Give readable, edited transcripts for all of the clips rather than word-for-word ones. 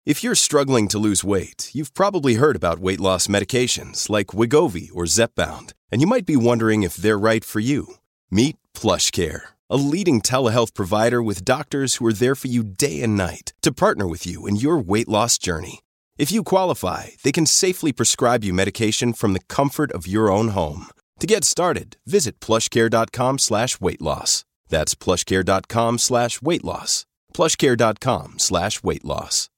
If you're struggling to lose weight, you've probably heard about weight loss medications like Wegovy or Zepbound, and you might be wondering if they're right for you. Meet PlushCare, a leading telehealth provider with doctors who are there for you day and night to partner with you in your weight loss journey. If you qualify, they can safely prescribe you medication from the comfort of your own home. To get started, visit plushcare.com/weightloss. That's plushcare.com/weightloss. plushcare.com/weightloss.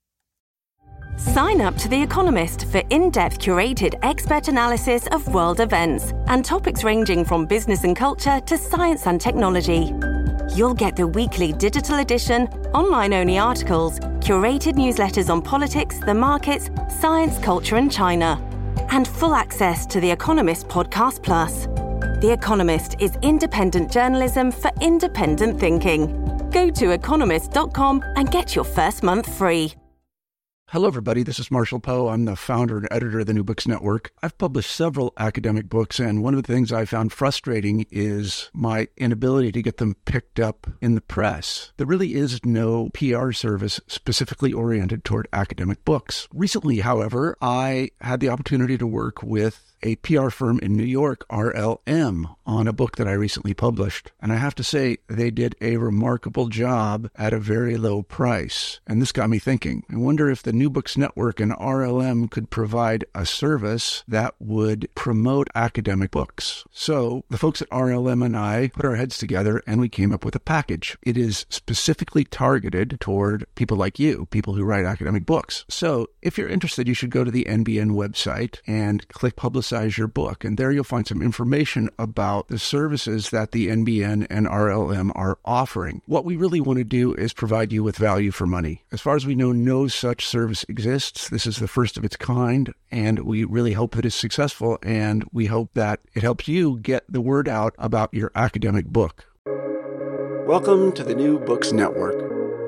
Sign up to The Economist for in-depth curated expert analysis of world events and topics ranging from business and culture to science and technology. You'll get the weekly digital edition, online-only articles, curated newsletters on politics, the markets, science, culture and China, and full access to The Economist Podcast Plus. The Economist is independent journalism for independent thinking. Go to economist.com and get your first month free. Hello, everybody. This is Marshall Poe. I'm the founder and editor of the New Books Network. I've published several academic books, and one of the things I found frustrating is my inability to get them picked up in the press. There really is no PR service specifically oriented toward academic books. Recently, however, I had the opportunity to work with a PR firm in New York, RLM, on a book that I recently published. And I have to say, they did a remarkable job at a very low price. And this got me thinking. I wonder if the New Books Network and RLM could provide a service that would promote academic books. So the folks at RLM and I put our heads together and we came up with a package. It is specifically targeted toward people like you, people who write academic books. So if you're interested, you should go to the NBN website and click Publicize your book. And there you'll find some information about the services that the NBN and RLM are offering. What we really want to do is provide you with value for money. As far as we know, no such service exists. This is the first of its kind, and we really hope that it's successful, and we hope that it helps you get the word out about your academic book. Welcome to the New Books Network.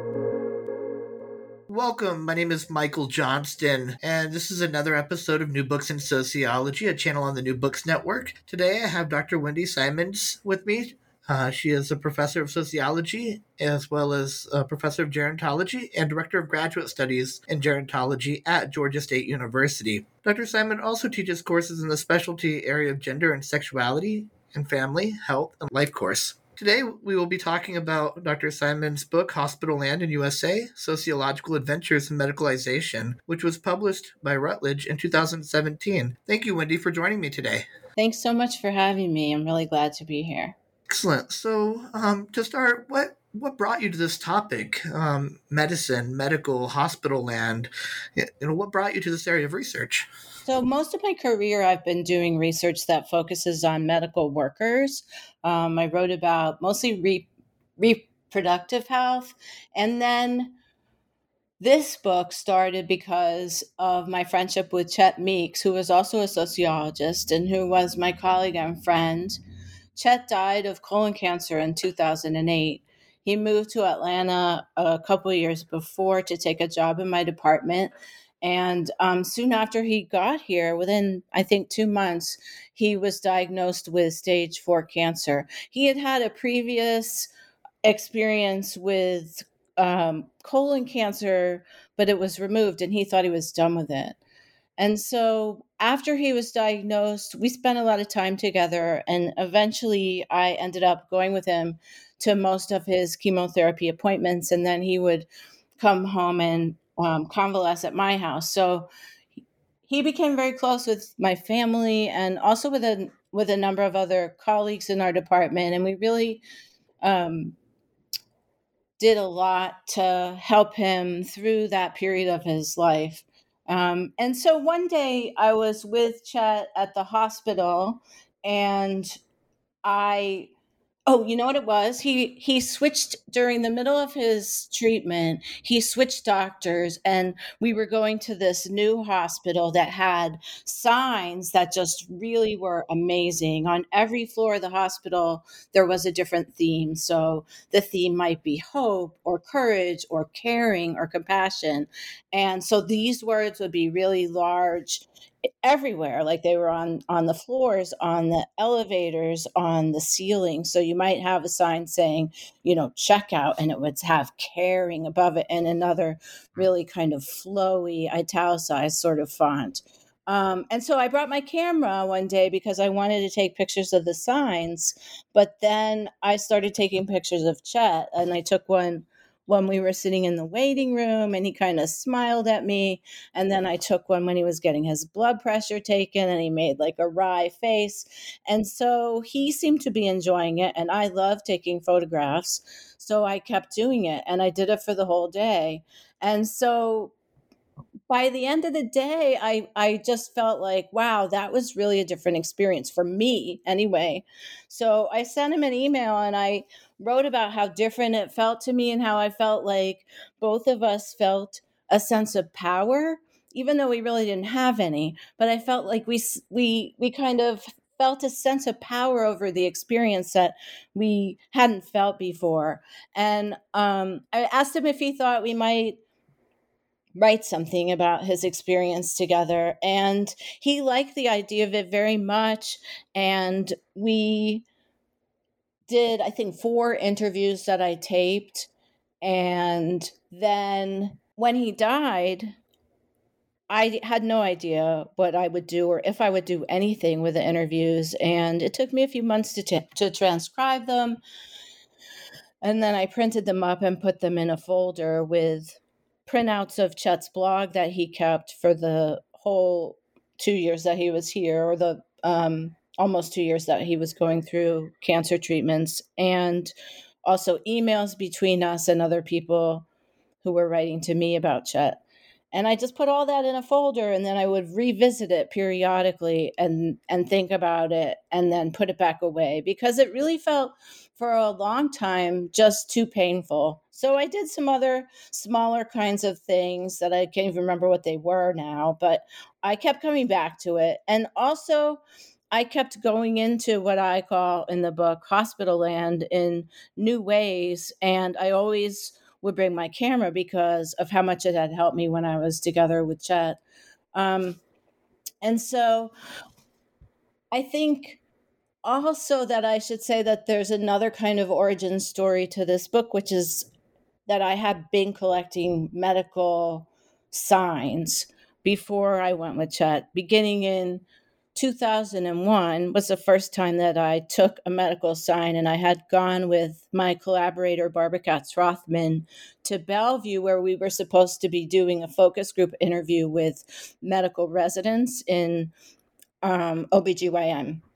Welcome, my name is Michael Johnston, and this is another episode of New Books in Sociology, a channel on the New Books Network. Today I have Dr. Wendy Simons with me. She is a professor of sociology, as well as a professor of gerontology and director of graduate studies in gerontology at Georgia State University. Dr. Simon also teaches courses in the specialty area of gender and sexuality and family, health, and life course. Today, we will be talking about Dr. Simon's book, Hospital Land in USA, Sociological Adventures in Medicalization, which was published by Routledge in 2017. Thank you, Wendy, for joining me today. Thanks so much for having me. I'm really glad to be here. Excellent. So, to start, what brought you to this topic, medicine, medical, hospital land? What brought you to this area of research? So most of my career, I've been doing research that focuses on medical workers. I wrote about mostly reproductive health. And then this book started because of my friendship with Chet Meeks, who was also a sociologist and who was my colleague and friend. Chet died of colon cancer in 2008. He moved to Atlanta a couple of years before to take a job in my department. And soon after he got here, within, I think, 2 months, he was diagnosed with stage 4 cancer. He had had a previous experience with colon cancer, but it was removed, and he thought he was done with it. And so after he was diagnosed, we spent a lot of time together, and eventually I ended up going with him to most of his chemotherapy appointments, and then he would come home and convalesce at my house. So he became very close with my family and also with a number of other colleagues in our department. And we really did a lot to help him through that period of his life. And so one day I was with Chet at the hospital, and you know what it was? He switched during the middle of his treatment. He switched doctors, and we were going to this new hospital that had signs that just really were amazing. On every floor of the hospital, there was a different theme. So the theme might be hope or courage or caring or compassion. And so these words would be really large everywhere. Like they were on the floors, on the elevators, on the ceiling. So you might have a sign saying, checkout, and it would have caring above it and another really kind of flowy italicized sort of font. And so I brought my camera one day because I wanted to take pictures of the signs, but then I started taking pictures of Chet, and I took one when we were sitting in the waiting room and he kind of smiled at me. And then I took one when he was getting his blood pressure taken and he made like a wry face. And so he seemed to be enjoying it. And I love taking photographs. So I kept doing it and I did it for the whole day. And so by the end of the day, I just felt like, wow, that was really a different experience for me anyway. So I sent him an email and I wrote about how different it felt to me and how I felt like both of us felt a sense of power, even though we really didn't have any. But I felt like we kind of felt a sense of power over the experience that we hadn't felt before. And I asked him if he thought we might write something about his experience together. And he liked the idea of it very much. And we did, I think, 4 interviews that I taped. And then when he died, I had no idea what I would do or if I would do anything with the interviews. And it took me a few months to transcribe them. And then I printed them up and put them in a folder with printouts of Chet's blog that he kept for the whole 2 years that he was here, or the almost 2 years that he was going through cancer treatments, and also emails between us and other people who were writing to me about Chet. And I just put all that in a folder, and then I would revisit it periodically and think about it and then put it back away because it really felt for a long time just too painful. So I did some other smaller kinds of things that I can't even remember what they were now, but I kept coming back to it. And also I kept going into what I call in the book hospital land in new ways. And I always would bring my camera because of how much it had helped me when I was together with Chet. And so I think also that I should say that there's another kind of origin story to this book, which is that I had been collecting medical signs before I went with Chet. Beginning in 2001 was the first time that I took a medical sign, and I had gone with my collaborator, Barbara Katz-Rothman, to Bellevue, where we were supposed to be doing a focus group interview with medical residents in OBGYN.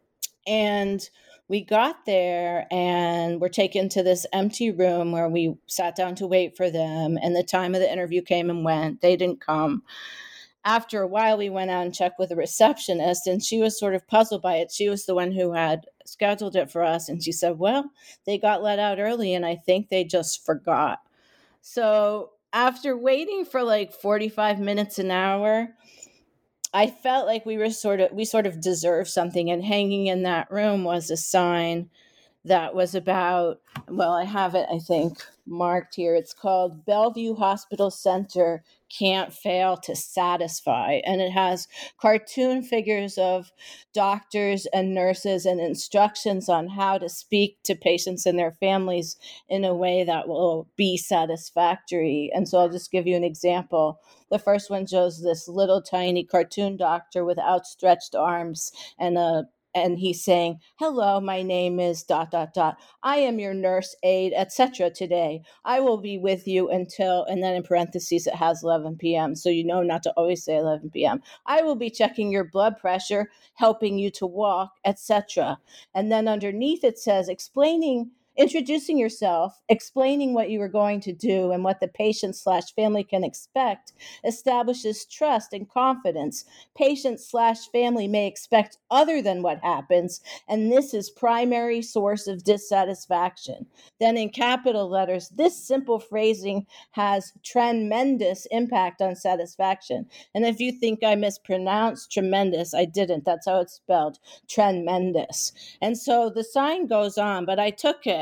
And we got there and were taken to this empty room where we sat down to wait for them. And the time of the interview came and went. They didn't come. After a while, we went out and checked with a receptionist, and she was sort of puzzled by it. She was the one who had scheduled it for us. And she said, well, they got let out early, and I think they just forgot. So after waiting for like 45 minutes, an hour, I felt like we sort of deserved something. And hanging in that room was a sign that was about, well, I have it, I think, marked here. It's called Bellevue Hospital Center Can't Fail to Satisfy. And it has cartoon figures of doctors and nurses and instructions on how to speak to patients and their families in a way that will be satisfactory. And so I'll just give you an example. The first one shows this little tiny cartoon doctor with outstretched arms and he's saying, hello, my name is ... I am your nurse aide, etc. today. I will be with you until, and then in parentheses, it has 11 p.m. So you know not to always say 11 p.m. I will be checking your blood pressure, helping you to walk, etc. And then underneath it says, introducing yourself, explaining what you are going to do and what the patient/family can expect establishes trust and confidence. Patient/family may expect other than what happens, and this is primary source of dissatisfaction. Then in capital letters, this simple phrasing has tremendous impact on satisfaction. And if you think I mispronounced tremendous, I didn't. That's how it's spelled, tremendous. And so the sign goes on, but I took it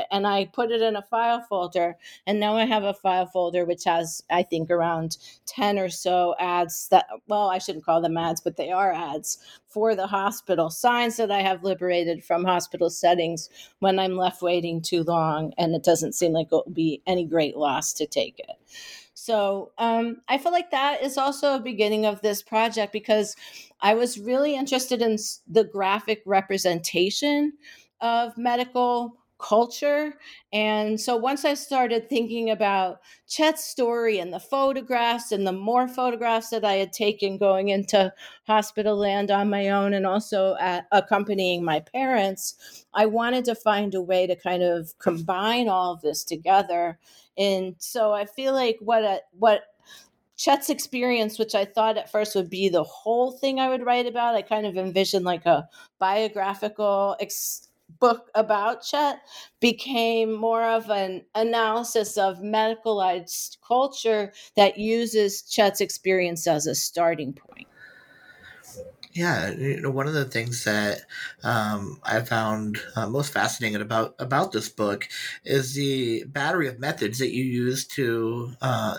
it. And I put it in a file folder. And now I have a file folder which has, I think, around 10 or so ads that, well, I shouldn't call them ads, but they are ads for the hospital, signs that I have liberated from hospital settings when I'm left waiting too long and it doesn't seem like it will be any great loss to take it. So I feel like that is also a beginning of this project because I was really interested in the graphic representation of medical culture. And so once I started thinking about Chet's story and the photographs and the more photographs that I had taken going into hospital land on my own and also accompanying my parents, I wanted to find a way to kind of combine all of this together. And so I feel like what Chet's experience, which I thought at first would be the whole thing I would write about, I kind of envisioned like a biographical book about Chet, became more of an analysis of medicalized culture that uses Chet's experience as a starting point. Yeah, one of the things that I found most fascinating about this book is the battery of methods that you use to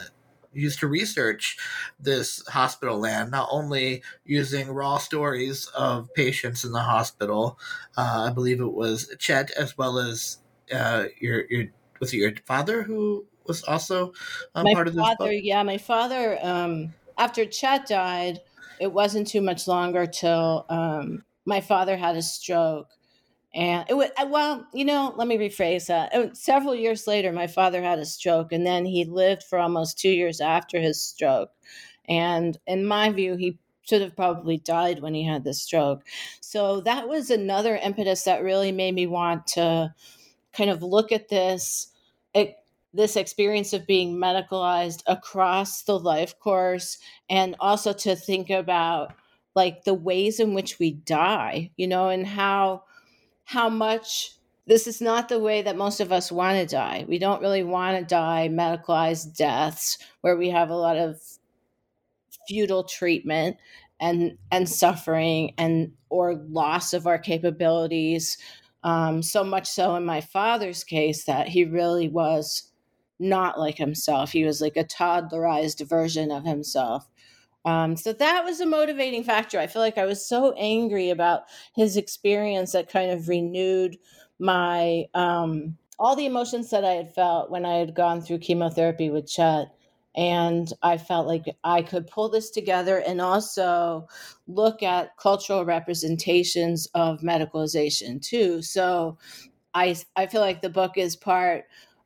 research this hospital land. Not only using raw stories of patients in the hospital, I believe it was Chet, as well as your was it your father who was also part of this book? Yeah, my father. After Chet died, it wasn't too much longer till my father had a stroke. And it was, well, let me rephrase that. Several years later, my father had a stroke, and then he lived for almost 2 years after his stroke. And in my view, he should have probably died when he had the stroke. So that was another impetus that really made me want to kind of look at this experience of being medicalized across the life course, and also to think about like the ways in which we die, and how much this is not the way that most of us want to die. We don't really want to die medicalized deaths where we have a lot of futile treatment and suffering and or loss of our capabilities. So much so in my father's case that he really was not like himself. He was like a toddlerized version of himself. So that was a motivating factor. I feel like I was so angry about his experience that kind of renewed my all the emotions that I had felt when I had gone through chemotherapy with Chet. And I felt like I could pull this together and also look at cultural representations of medicalization too. So I feel like the book is part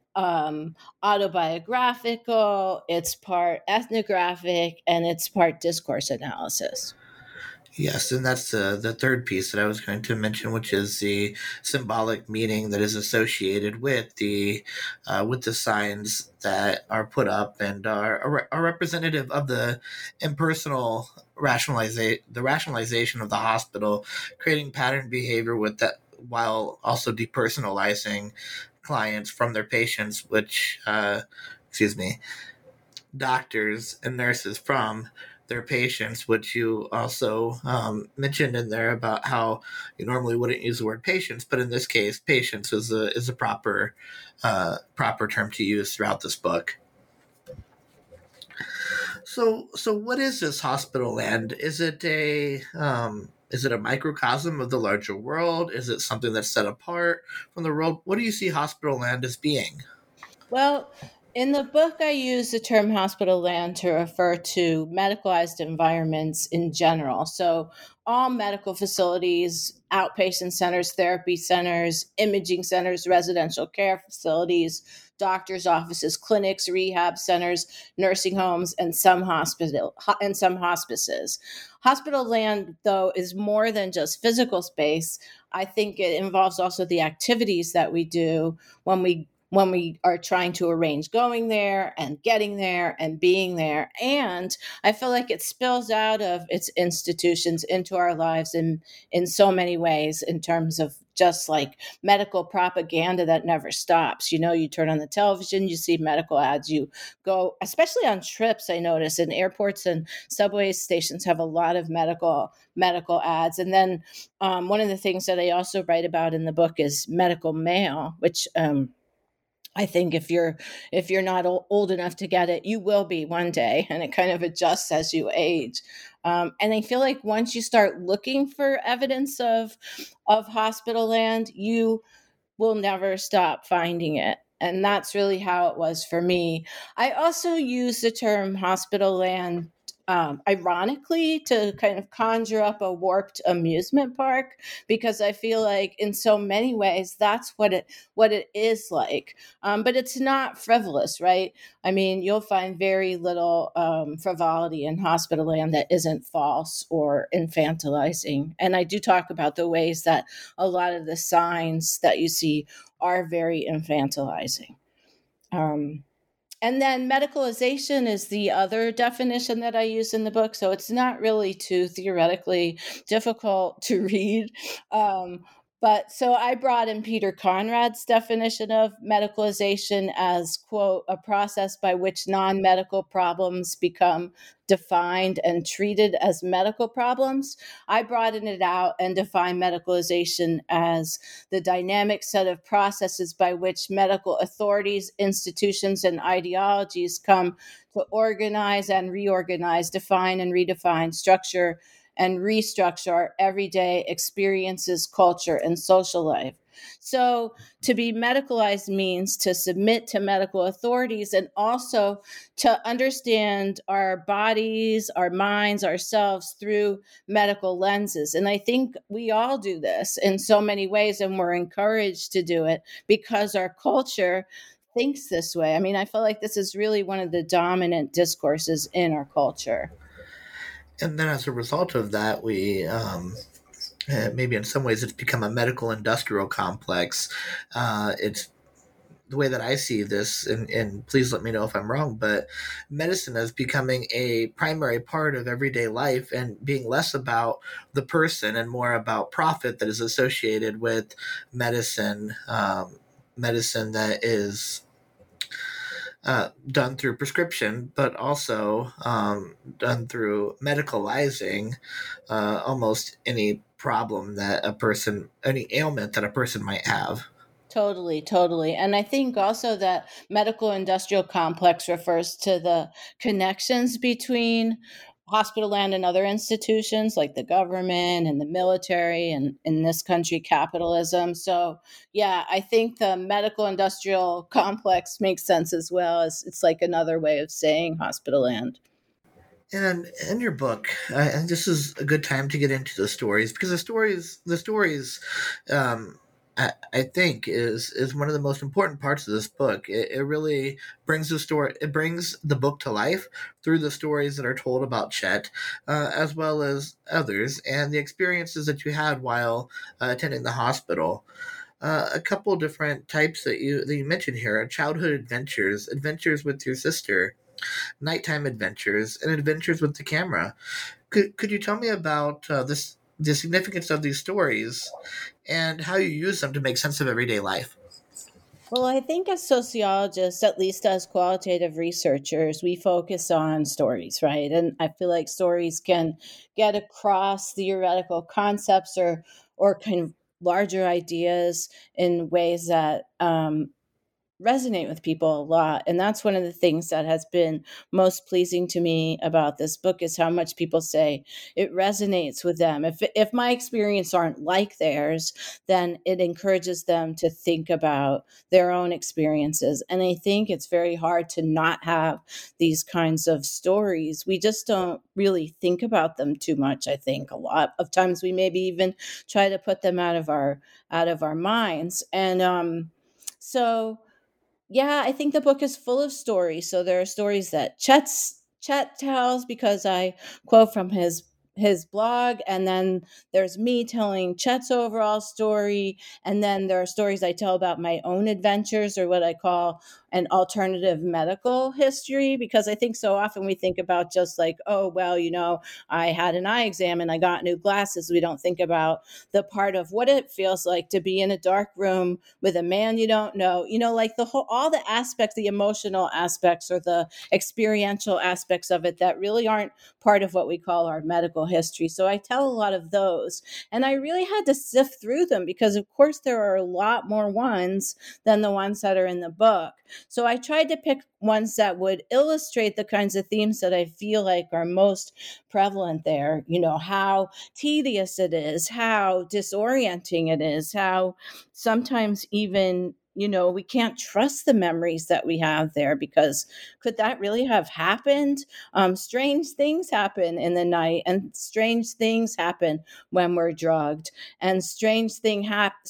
autobiographical, it's part ethnographic, and it's part discourse analysis. Yes, and that's the third piece that I was going to mention, which is the symbolic meaning that is associated with the signs that are put up and are representative of the impersonal rationalization of the hospital, creating pattern behavior with that, while also depersonalizing clients from their patients, which doctors and nurses from their patients, which you also mentioned in there about how you normally wouldn't use the word patients, but in this case, patients is a proper term to use throughout this book. So what is this hospital land? Is it a microcosm of the larger world? Is it something that's set apart from the world? What do you see hospital land as being? Well, in the book, I use the term hospital land to refer to medicalized environments in general. So all medical facilities, outpatient centers, therapy centers, imaging centers, residential care facilities, doctors' offices, clinics, rehab centers, nursing homes, and some hospices. Hospital land, though, is more than just physical space. I think it involves also the activities that we do when we when we are trying to arrange going there and getting there and being there. And I feel like it spills out of its institutions into our lives in so many ways, in terms of just like medical propaganda that never stops. You turn on the television, you see medical ads, you go, especially on trips, I notice in airports and subway stations have a lot of medical ads. And then one of the things that I also write about in the book is medical mail, which I think if you're not old enough to get it, you will be one day, and it kind of adjusts as you age. And I feel like once you start looking for evidence of hospital land, you will never stop finding it. And that's really how it was for me. I also use the term hospital land ironically to kind of conjure up a warped amusement park, because I feel like in so many ways that's what it is like. But it's not frivolous, right? I mean, you'll find very little frivolity in hospital land that isn't false or infantilizing. And I do talk about the ways that a lot of the signs that you see are very infantilizing. And then medicalization is the other definition that I use in the book. So it's not really too theoretically difficult to read. But so I brought in Peter Conrad's definition of medicalization as, quote, a process by which non-medical problems become defined and treated as medical problems. I broadened it out and defined medicalization as the dynamic set of processes by which medical authorities, institutions, and ideologies come to organize and reorganize, define and redefine, structure and restructure our everyday experiences, culture, and social life. So to be medicalized means to submit to medical authorities and also to understand our bodies, our minds, ourselves through medical lenses. And I think we all do this in so many ways, and we're encouraged to do it because our culture thinks this way. I mean, I feel like this is really one of the dominant discourses in our culture. And then as a result of that, we maybe in some ways it's become a medical industrial complex. It's the way that I see this, and please let me know if I'm wrong, but medicine is becoming a primary part of everyday life and being less about the person and more about profit that is associated with medicine, medicine that is done through prescription, but also done through medicalizing almost any problem that any ailment that a person might have. Totally. And I think also that medical industrial complex refers to the connections between hospital land and other institutions like the government and the military, and in this country, capitalism. So yeah, I think the medical industrial complex makes sense as well, as it's like another way of saying hospital land. And in your book, and this is a good time to get into the stories, because the stories, I think is one of the most important parts of this book. It really brings the book to life through the stories that are told about Chet, as well as others, and the experiences that you had while attending the hospital. A couple different types that you mentioned here: childhood adventures with your sister, nighttime adventures, and adventures with the camera. Could you tell me about the significance of these stories and how you use them to make sense of everyday life? Well, I think as sociologists, at least as qualitative researchers, we focus on stories, right? And I feel like stories can get across theoretical concepts or kind of larger ideas in ways that resonate with people a lot. And that's one of the things that has been most pleasing to me about this book, is how much people say it resonates with them. If my experience aren't like theirs, then it encourages them to think about their own experiences. And I think it's very hard to not have these kinds of stories. We just don't really think about them too much. I think a lot of times we maybe even try to put them out of our minds. And so yeah, I think the book is full of stories. So there are stories that Chet tells, because I quote from his his blog, and then there's me telling Chet's overall story, and then there are stories I tell about my own adventures, or what I call an alternative medical history, because I think so often we think about just like, oh, well, I had an eye exam and I got new glasses. We don't think about the part of what it feels like to be in a dark room with a man you don't know, like all the aspects, the emotional aspects or the experiential aspects of it that really aren't part of what we call our medical history. So I tell a lot of those, and I really had to sift through them because of course there are a lot more ones than the ones that are in the book. So I tried to pick ones that would illustrate the kinds of themes that I feel like are most prevalent there. How tedious it is, how disorienting it is, how sometimes even we can't trust the memories that we have there, because could that really have happened? Strange things happen in the night, and strange things happen when we're drugged, and strange things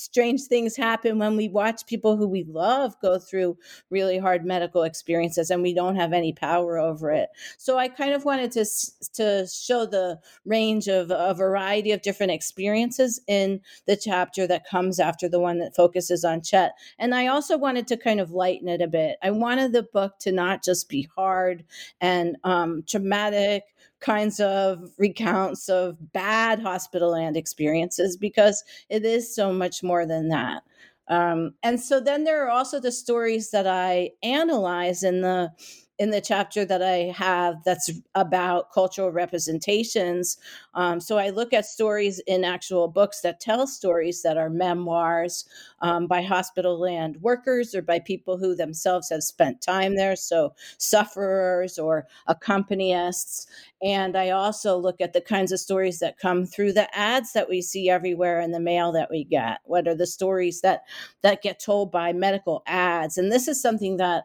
happen when we watch people who we love go through really hard medical experiences and we don't have any power over it. So I kind of wanted to show the range of a variety of different experiences in the chapter that comes after the one that focuses on Chet. And I also wanted to kind of lighten it a bit. I wanted the book to not just be hard and traumatic kinds of recounts of bad hospital land experiences, because it is so much more than that. And so then there are also the stories that I analyze in the chapter that I have that's about cultural representations. So I look at stories in actual books that tell stories that are memoirs by hospital land workers or by people who themselves have spent time there, so sufferers or accompanists. And I also look at the kinds of stories that come through the ads that we see everywhere in the mail that we get. What are the stories that get told by medical ads? And this is something that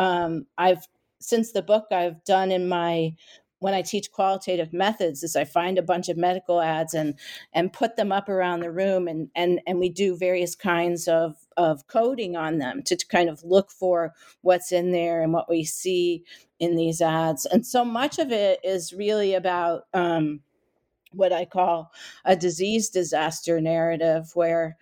since the book I've done when I teach qualitative methods, is I find a bunch of medical ads and put them up around the room, and we do various kinds of coding on them to kind of look for what's in there and what we see in these ads. And so much of it is really about what I call a disease disaster narrative, where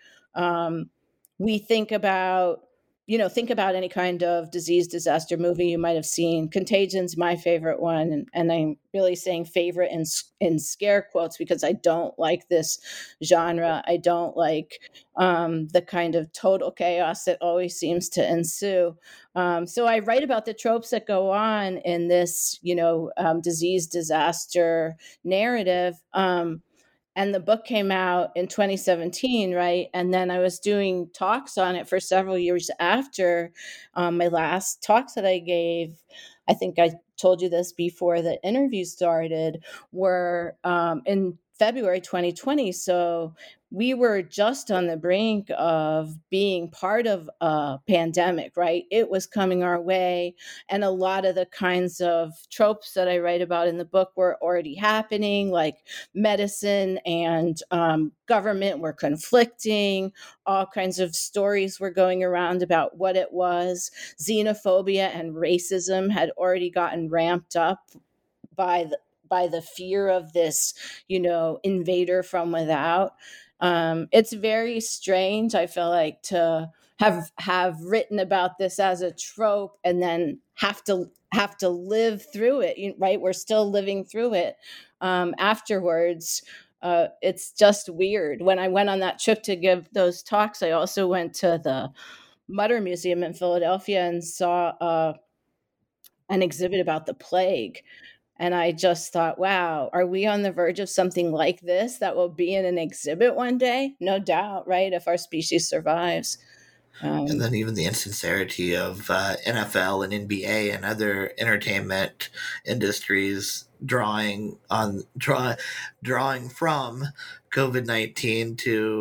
we think about any kind of disease disaster movie you might have seen. Contagion's my favorite one, and I'm really saying favorite in scare quotes because I don't like this genre. I don't like the kind of total chaos that always seems to ensue. So I write about the tropes that go on in this, disease disaster narrative. And the book came out in 2017, right? And then I was doing talks on it for several years after my last talks that I gave. I think I told you this before the interview started, were in February 2020. So we were just on the brink of being part of a pandemic, right? It was coming our way. And a lot of the kinds of tropes that I write about in the book were already happening, like medicine and government were conflicting. All kinds of stories were going around about what it was. Xenophobia and racism had already gotten ramped up by the fear of this, invader from without. It's very strange, I feel like, to have written about this as a trope and then have to live through it, right? We're still living through it afterwards. It's just weird. When I went on that trip to give those talks, I also went to the Mutter Museum in Philadelphia and saw an exhibit about the plague. And I just thought, wow, are we on the verge of something like this that will be in an exhibit one day? No doubt, right? If our species survives. And then even the insincerity of NFL and NBA and other entertainment industries drawing from COVID-19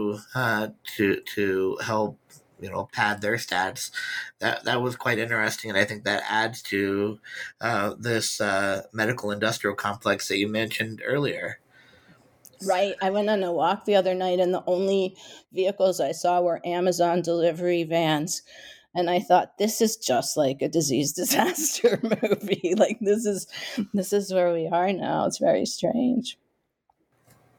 to help pad their stats. That was quite interesting, and I think that adds to this medical industrial complex that you mentioned earlier. Right. I went on a walk the other night, and the only vehicles I saw were Amazon delivery vans. And I thought, this is just like a disease disaster movie. Like this is where we are now. It's very strange.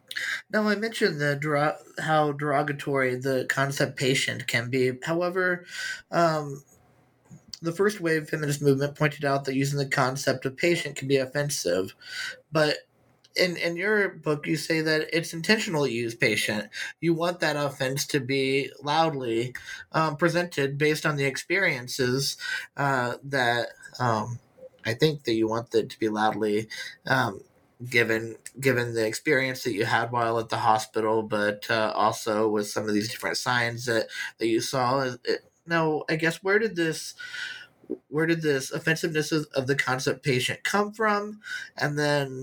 Now, I mentioned how derogatory the concept patient can be. However, um, the first wave feminist movement pointed out that using the concept of patient can be offensive. But in your book, you say that it's intentional to use patient. You want that offense to be loudly presented based on the experiences that I think that you want it to be loudly um, given the experience that you had while at the hospital, but also with some of these different signs that you saw. Now, I guess where did this offensiveness of the concept patient come from, and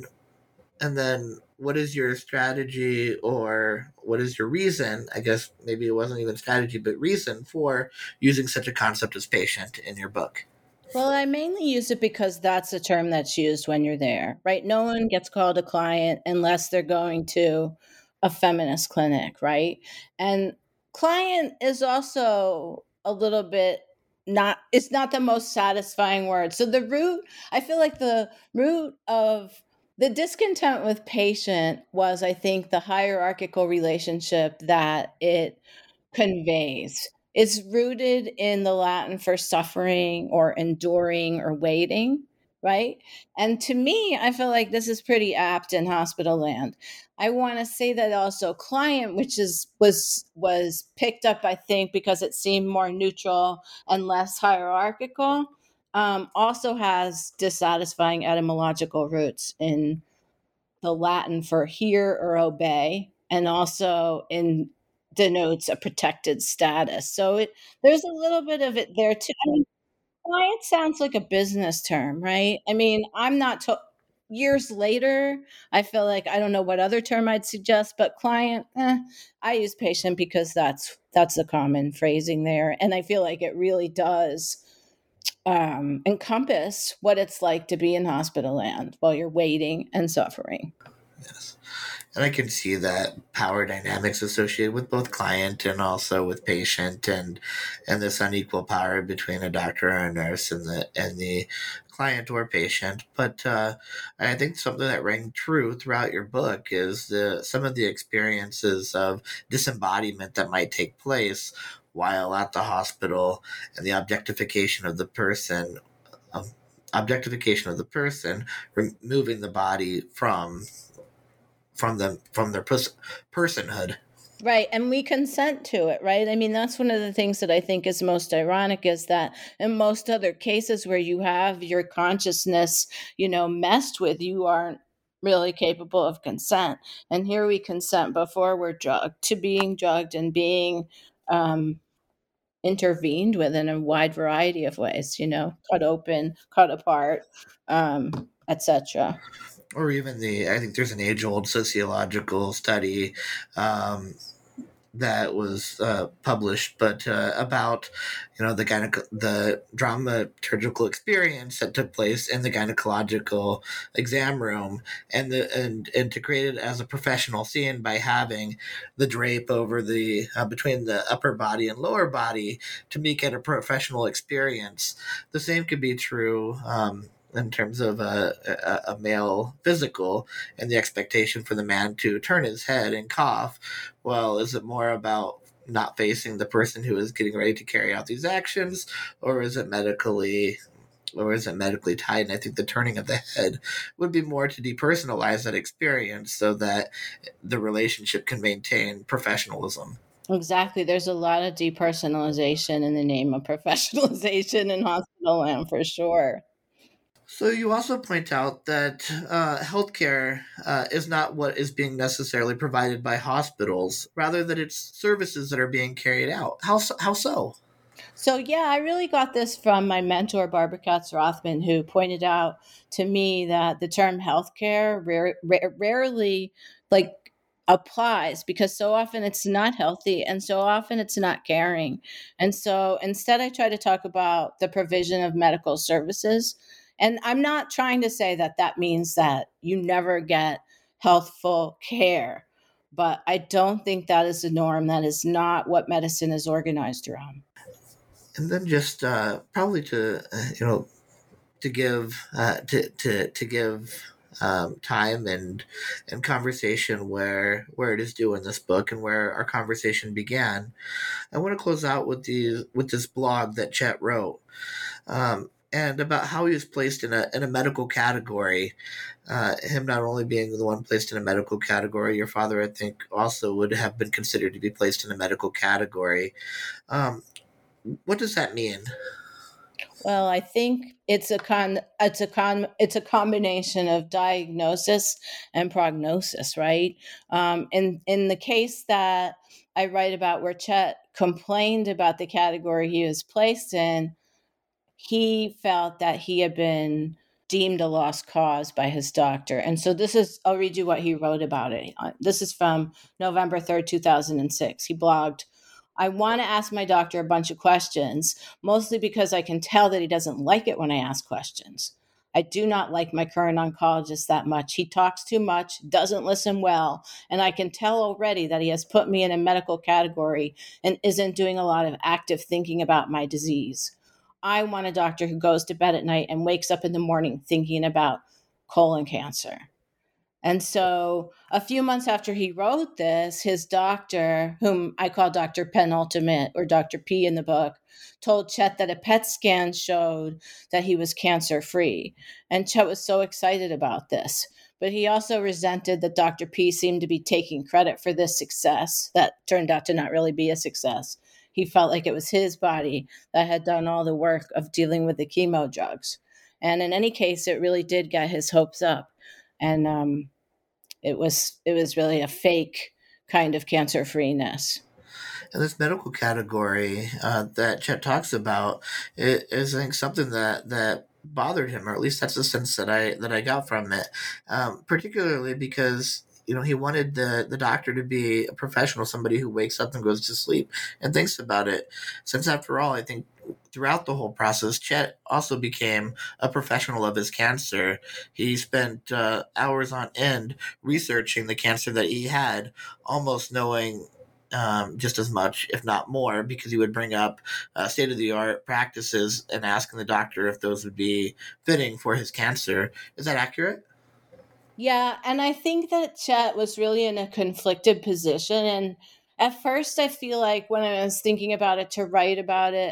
then what is your strategy, or what is your reason? I guess maybe it wasn't even strategy, but reason for using such a concept as patient in your book. Well, I mainly use it because that's the term that's used when you're there, right? No one gets called a client unless they're going to a feminist clinic, right? And client is also a little bit not, it's not the most satisfying word. So the root, I feel like the root of the discontent with patient was, I think, the hierarchical relationship that it conveys. It's rooted in the Latin for suffering or enduring or waiting, right? And to me, I feel like this is pretty apt in hospital land. I want to say that also client, which is was picked up, I think, because it seemed more neutral and less hierarchical. Also has dissatisfying etymological roots in the Latin for hear or obey, and also in denotes a protected status. So there's a little bit of it there too. I mean, client sounds like a business term, right? I mean, I'm not years later, I feel like I don't know what other term I'd suggest, but client, I use patient because that's the common phrasing there, and I feel like it really does encompass what it's like to be in hospital land while you're waiting and suffering. Yes. And I can see that power dynamics associated with both client and also with patient, and this unequal power between a doctor and a nurse and the client or patient. But I think something that rang true throughout your book is some of the experiences of disembodiment that might take place while at the hospital, and the um, objectification of the person, removing the body from their personhood. Right. And we consent to it, right? I mean, that's one of the things that I think is most ironic is that in most other cases where you have your consciousness, messed with, you aren't really capable of consent. And here we consent before we're drugged to being drugged and being intervened with in a wide variety of ways, cut open, cut apart, etc. Or even I think there's an age-old sociological study um, that was published, but about the dramaturgical experience that took place in the gynecological exam room, and to create it as a professional scene by having the drape over the between the upper body and lower body to make it a professional experience. The same could be true. In terms of a male physical, and the expectation for the man to turn his head and cough. Well, is it more about not facing the person who is getting ready to carry out these actions, or is it medically tied? And I think the turning of the head would be more to depersonalize that experience so that the relationship can maintain professionalism. Exactly. There's a lot of depersonalization in the name of professionalization in hospital land for sure. So you also point out that healthcare is not what is being necessarily provided by hospitals, rather that it's services that are being carried out. How so? So yeah, I really got this from my mentor, Barbara Katz Rothman, who pointed out to me that the term healthcare rarely like applies because so often it's not healthy and so often it's not caring. And so instead I try to talk about the provision of medical services. And I'm not trying to say that that means that you never get healthful care, but I don't think that is the norm. That is not what medicine is organized around. And then just probably to to give time and conversation where it is due in this book and where our conversation began. I want to close out with this blog that Chet wrote. And about how he was placed in a medical category. Him not only being the one placed in a medical category, your father, I think, also would have been considered to be placed in a medical category. What does that mean? Well, I think it's a combination of diagnosis and prognosis, right? In the case that I write about, where Chet complained about the category he was placed in, he felt that he had been deemed a lost cause by his doctor. And so I'll read you what he wrote about it. This is from November 3rd, 2006. He blogged, "I want to ask my doctor a bunch of questions, mostly because I can tell that he doesn't like it when I ask questions. I do not like my current oncologist that much. He talks too much, doesn't listen well, and I can tell already that he has put me in a medical category and isn't doing a lot of active thinking about my disease. I want a doctor who goes to bed at night and wakes up in the morning thinking about colon cancer." And so a few months after he wrote this, his doctor, whom I call Dr. Penultimate or Dr. P in the book, told Chet that a PET scan showed that he was cancer-free. And Chet was so excited about this. But he also resented that Dr. P seemed to be taking credit for this success that turned out to not really be a success. He felt like it was his body that had done all the work of dealing with the chemo drugs. And in any case, it really did get his hopes up. And it was really a fake kind of cancer-freeness. And this medical category that Chet talks about is I think something that bothered him, or at least that's the sense that I got from it, particularly because he wanted the doctor to be a professional, somebody who wakes up and goes to sleep and thinks about it. Since after all, I think throughout the whole process, Chet also became a professional of his cancer. He spent hours on end researching the cancer that he had, almost knowing just as much, if not more, because he would bring up state-of-the-art practices and asking the doctor if those would be fitting for his cancer. Is that accurate? Yeah, and I think that Chet was really in a conflicted position. And at first, I feel like when I was thinking about it to write about it,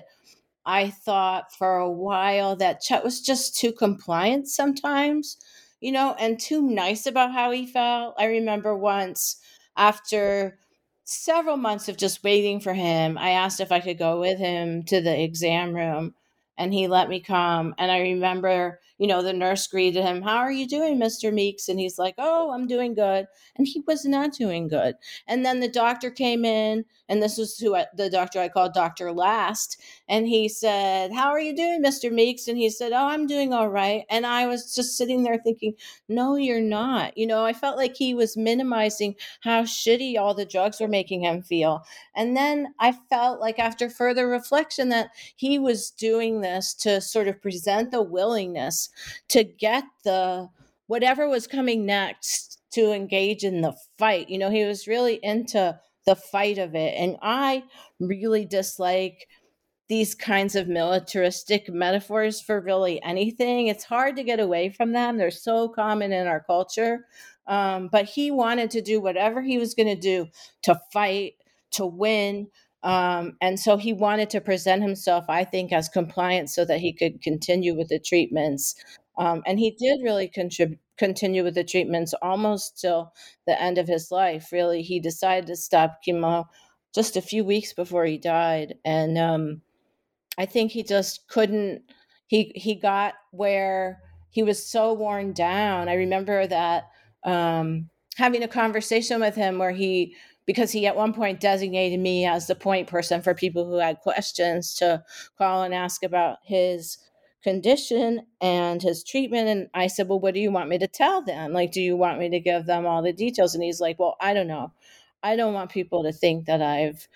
I thought for a while that Chet was just too compliant sometimes, and too nice about how he felt. I remember once, after several months of just waiting for him, I asked if I could go with him to the exam room, and he let me come. And I remember, the nurse greeted him, "How are you doing, Mr. Meeks?" And he's like, "Oh, I'm doing good." And he was not doing good. And then the doctor came in, and this was the doctor I called Dr. Last. And he said, "How are you doing, Mr. Meeks?" And he said, "Oh, I'm doing all right." And I was just sitting there thinking, no, you're not. I felt like he was minimizing how shitty all the drugs were making him feel. And then I felt like, after further reflection, that he was doing this to sort of present the willingness to get the whatever was coming next, to engage in the fight. He was really into the fight of it. And I really dislike these kinds of militaristic metaphors for really anything. It's hard to get away from them. They're so common in our culture. But he wanted to do whatever he was going to do to fight, to win. And so he wanted to present himself, I think, as compliant so that he could continue with the treatments. And he did really continue with the treatments almost till the end of his life. Really, he decided to stop chemo just a few weeks before he died. And I think he just couldn't, he got where he was so worn down. I remember that having a conversation with him where because he at one point designated me as the point person for people who had questions to call and ask about his condition and his treatment. And I said, "Well, what do you want me to tell them? Like, do you want me to give them all the details?" And he's like, "Well, I don't know. I don't want people to think that I've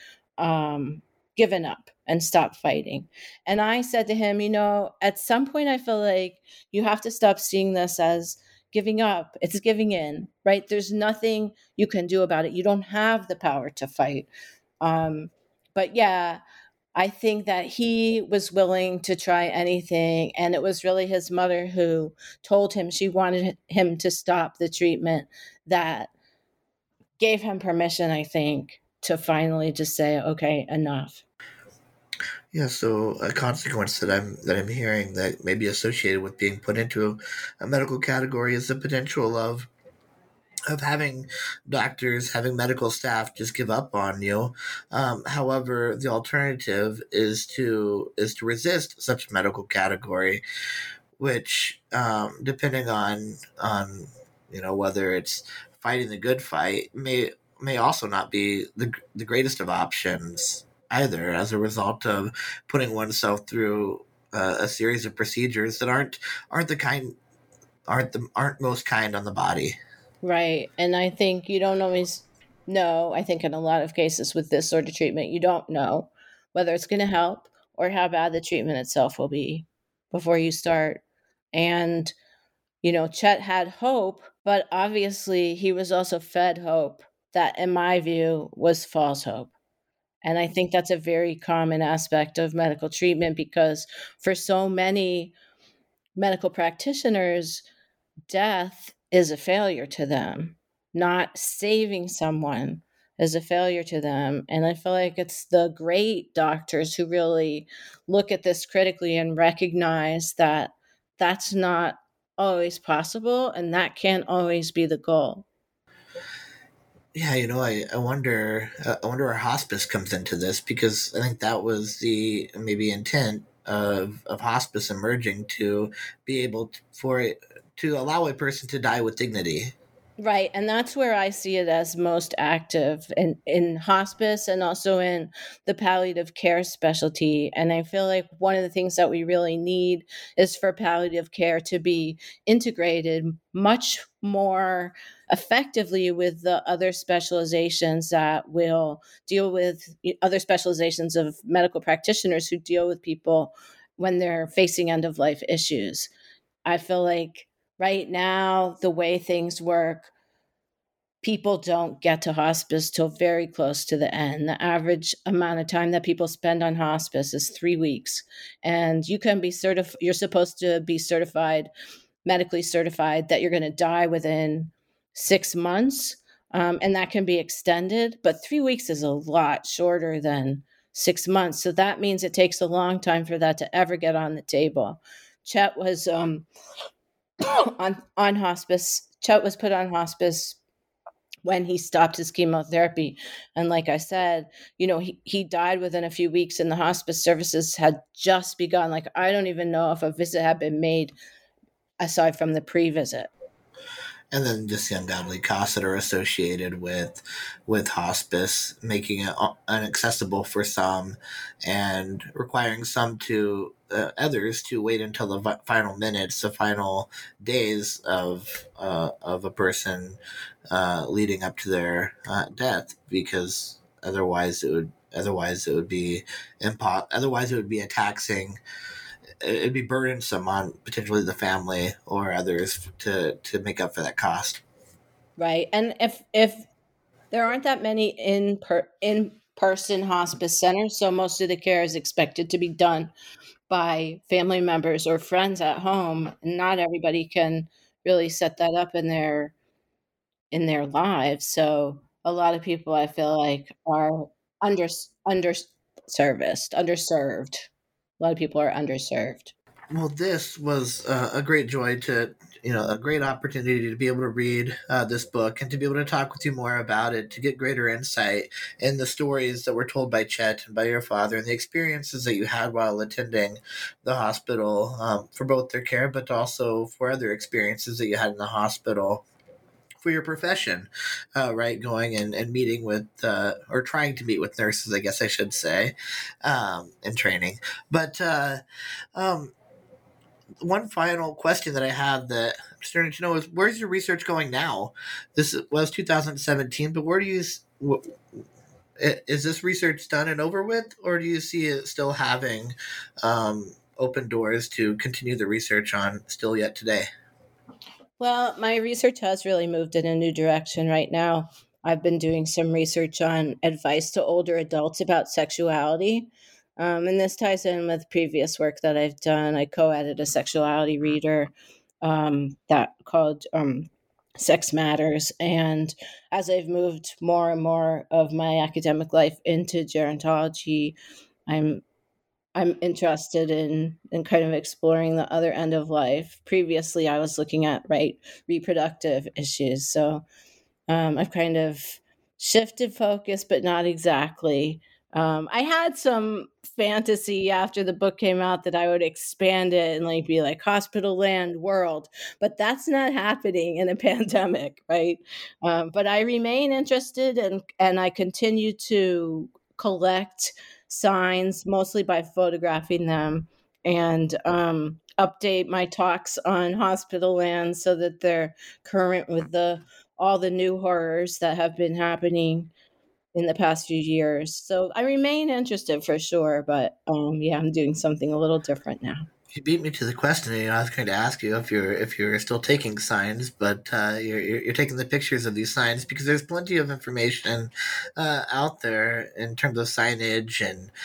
given up and stopped fighting." And I said to him, at some point, I feel like you have to stop seeing this as giving up. It's giving in, right? There's nothing you can do about it. You don't have the power to fight. But yeah, I think that he was willing to try anything, and it was really his mother who told him she wanted him to stop the treatment that gave him permission, I think, to finally just say, okay, enough. Yeah, so a consequence that I'm hearing that may be associated with being put into a medical category is the potential of having doctors, having medical staff just give up on you. However, the alternative is to resist such medical category, which, depending on whether it's fighting the good fight, may also not be the greatest of options either, as a result of putting oneself through a series of procedures that aren't most kind on the body. Right. And I think you don't always know. I think in a lot of cases with this sort of treatment, you don't know whether it's going to help or how bad the treatment itself will be before you start. And, Chet had hope, but obviously he was also fed hope that, in my view, was false hope. And I think that's a very common aspect of medical treatment, because for so many medical practitioners, death is a failure to them. Not saving someone is a failure to them. And I feel like it's the great doctors who really look at this critically and recognize that that's not always possible, and that can't always be the goal. Yeah, I wonder where hospice comes into this, because I think that was the maybe intent of hospice emerging, to be able for it to allow a person to die with dignity. Right. And that's where I see it as most active in hospice and also in the palliative care specialty. And I feel like one of the things that we really need is for palliative care to be integrated much more effectively with the other specializations that will deal with other specializations of medical practitioners who deal with people when they're facing end of life issues. I feel like right now, the way things work, people don't get to hospice till very close to the end. The average amount of time that people spend on hospice is 3 weeks. And you can be you're supposed to be medically certified that you're going to die within 6 months. And that can be extended, but 3 weeks is a lot shorter than 6 months. So that means it takes a long time for that to ever get on the table. Chet was on hospice. Chet was put on hospice when he stopped his chemotherapy. And like I said, he died within a few weeks, and the hospice services had just begun. Like, I don't even know if a visit had been made aside from the pre-visit. And then just the ungodly costs that are associated with hospice, making it inaccessible for some, and requiring some to others to wait until the final minutes, the final days of a person leading up to their death, because otherwise it would be a taxing. It'd be burdensome on potentially the family or others to make up for that cost. Right. And if there aren't that many in-person hospice centers, so most of the care is expected to be done by family members or friends at home. Not everybody can really set that up in their lives. So a lot of people, I feel like, are underserved. A lot of people are underserved. Well, this was a great joy a great opportunity to be able to read this book and to be able to talk with you more about it, to get greater insight in the stories that were told by Chet and by your father, and the experiences that you had while attending the hospital, for both their care, but also for other experiences that you had in the hospital for your profession, right? Going and meeting with, or trying to meet with nurses, I guess I should say, in training. But one final question that I have that I'm starting to know is, where's your research going now? This was 2017, but where do you, is this research done and over with, or do you see it still having open doors to continue the research on still yet today? Well, my research has really moved in a new direction right now. I've been doing some research on advice to older adults about sexuality. And this ties in with previous work that I've done. I co-edited a sexuality reader that called Sex Matters. And as I've moved more and more of my academic life into gerontology, I'm interested in kind of exploring the other end of life. Previously, I was looking at reproductive issues. So I've kind of shifted focus, but not exactly. I had some fantasy after the book came out that I would expand it and be like hospital land world, but that's not happening in a pandemic, right? But I remain interested, and I continue to collect signs, mostly by photographing them, and update my talks on hospital land so that they're current with all the new horrors that have been happening in the past few years. So I remain interested for sure, but I'm doing something a little different now. You beat me to the question. I was going to ask you if you're still taking signs, but you're taking the pictures of these signs, because there's plenty of information out there in terms of signage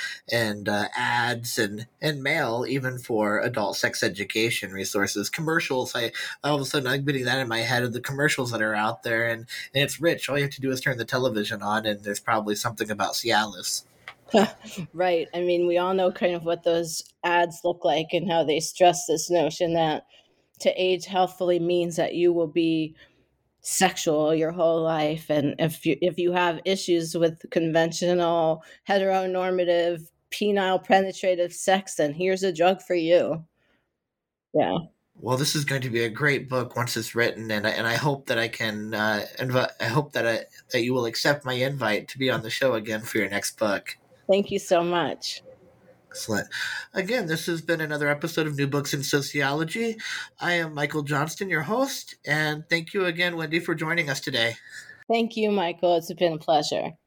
and ads and mail, even for adult sex education resources, commercials. All of a sudden I'm getting that in my head of the commercials that are out there, and it's rich. All you have to do is turn the television on, and there's probably something about Cialis. Right. I mean, we all know kind of what those ads look like and how they stress this notion that to age healthfully means that you will be sexual your whole life. And if you have issues with conventional, heteronormative, penile penetrative sex, then here's a drug for you. Yeah. Well, this is going to be a great book once it's written, and I hope that I can. I hope that you will accept my invite to be on the show again for your next book. Thank you so much. Excellent. Again, this has been another episode of New Books in Sociology. I am Michael Johnston, your host, and thank you again, Wendy, for joining us today. Thank you, Michael. It's been a pleasure.